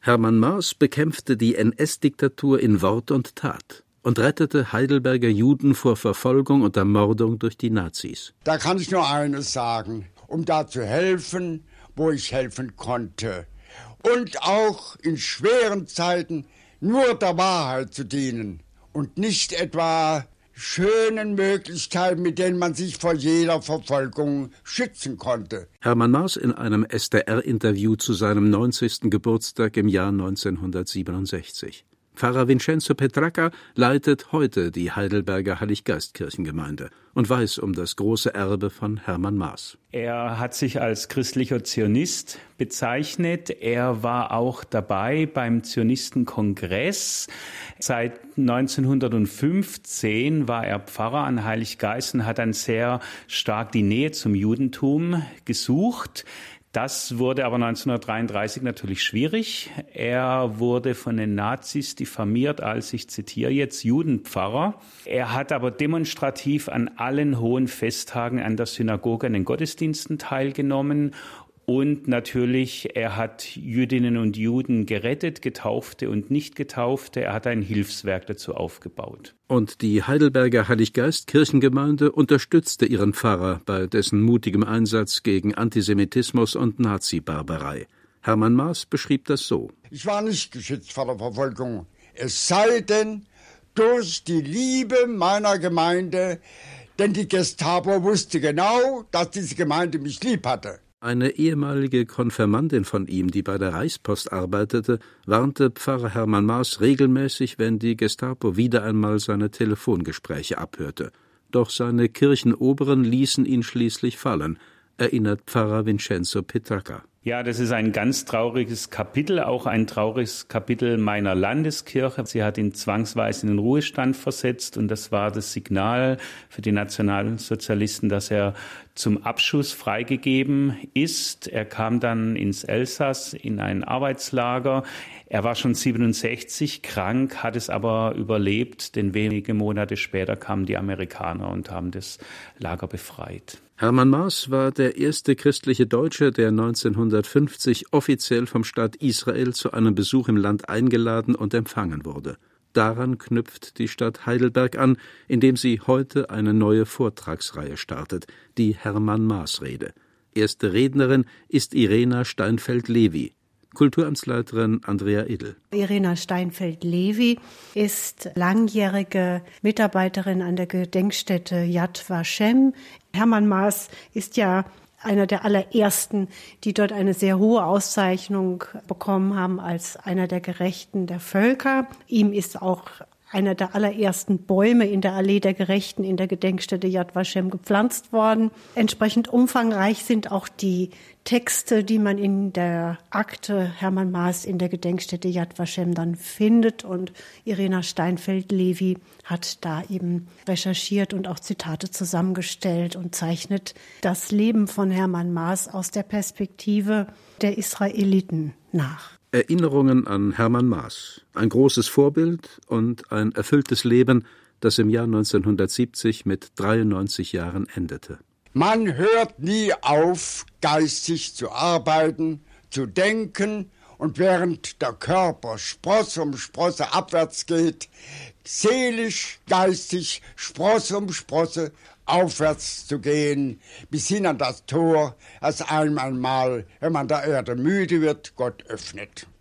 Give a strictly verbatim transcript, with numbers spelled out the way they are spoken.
Hermann Maas bekämpfte die N S-Diktatur in Wort und Tat und rettete Heidelberger Juden vor Verfolgung und Ermordung durch die Nazis. Da kann ich nur eines sagen, um da zu helfen, wo ich helfen konnte. Und auch in schweren Zeiten nur der Wahrheit zu dienen und nicht etwa schönen Möglichkeiten, mit denen man sich vor jeder Verfolgung schützen konnte. Hermann Maas in einem S D R-Interview zu seinem neunzigsten Geburtstag im Jahr neunzehnhundertsiebenundsechzig. Pfarrer Vincenzo Petracca leitet heute die Heidelberger Heiliggeistkirchengemeinde und weiß um das große Erbe von Hermann Maas. Er hat sich als christlicher Zionist bezeichnet. Er war auch dabei beim Zionistenkongress. Seit neunzehnhundertfünfzehn war er Pfarrer an Heiliggeist und hat dann sehr stark die Nähe zum Judentum gesucht. Das wurde aber neunzehnhundertdreiunddreißig natürlich schwierig. Er wurde von den Nazis diffamiert als, ich zitiere jetzt, Judenpfarrer. Er hat aber demonstrativ an allen hohen Festtagen an der Synagoge, an den Gottesdiensten teilgenommen. Und natürlich, er hat Jüdinnen und Juden gerettet, Getaufte und Nicht-Getaufte. Er hat ein Hilfswerk dazu aufgebaut. Und die Heidelberger Heiliggeist-Kirchengemeinde unterstützte ihren Pfarrer bei dessen mutigem Einsatz gegen Antisemitismus und Nazi-Barbarei. Hermann Maas beschrieb das so: Ich war nicht geschützt vor der Verfolgung, es sei denn durch die Liebe meiner Gemeinde, denn die Gestapo wusste genau, dass diese Gemeinde mich lieb hatte. Eine ehemalige Konfirmandin von ihm, die bei der Reichspost arbeitete, warnte Pfarrer Hermann Maas regelmäßig, wenn die Gestapo wieder einmal seine Telefongespräche abhörte. Doch seine Kirchenoberen ließen ihn schließlich fallen, erinnert Pfarrer Vincenzo Petracca. Ja, das ist ein ganz trauriges Kapitel, auch ein trauriges Kapitel meiner Landeskirche. Sie hat ihn zwangsweise in den Ruhestand versetzt und das war das Signal für die Nationalsozialisten, dass er zum Abschuss freigegeben ist. Er kam dann ins Elsass in ein Arbeitslager. Er war schon siebenundsechzig krank, hat es aber überlebt, denn wenige Monate später kamen die Amerikaner und haben das Lager befreit. Hermann Maas war der erste christliche Deutsche, der neunzehnhundertfünfzig offiziell vom Staat Israel zu einem Besuch im Land eingeladen und empfangen wurde. Daran knüpft die Stadt Heidelberg an, indem sie heute eine neue Vortragsreihe startet, die Hermann-Maas-Rede. Erste Rednerin ist Irena Steinfeld-Levi. Kulturamtsleiterin Andrea Edel. Irena Steinfeld-Levi ist langjährige Mitarbeiterin an der Gedenkstätte Yad Vashem. Hermann Maas ist ja einer der allerersten, die dort eine sehr hohe Auszeichnung bekommen haben als einer der Gerechten der Völker. Ihm ist auch einer der allerersten Bäume in der Allee der Gerechten in der Gedenkstätte Yad Vashem gepflanzt worden. Entsprechend umfangreich sind auch die Texte, die man in der Akte Hermann Maas in der Gedenkstätte Yad Vashem dann findet. Und Irena Steinfeld-Levi hat da eben recherchiert und auch Zitate zusammengestellt und zeichnet das Leben von Hermann Maas aus der Perspektive der Israeliten nach. Erinnerungen an Hermann Maas, ein großes Vorbild und ein erfülltes Leben, das im Jahr neunzehnhundertsiebzig mit dreiundneunzig Jahren endete. Man hört nie auf, geistig zu arbeiten, zu denken, und während der Körper Spross um Sprosse abwärts geht, seelisch, geistig, Sprosse um Sprosse aufwärts zu gehen, bis hin an das Tor, das einem einmal, wenn man der Erde müde wird, Gott öffnet.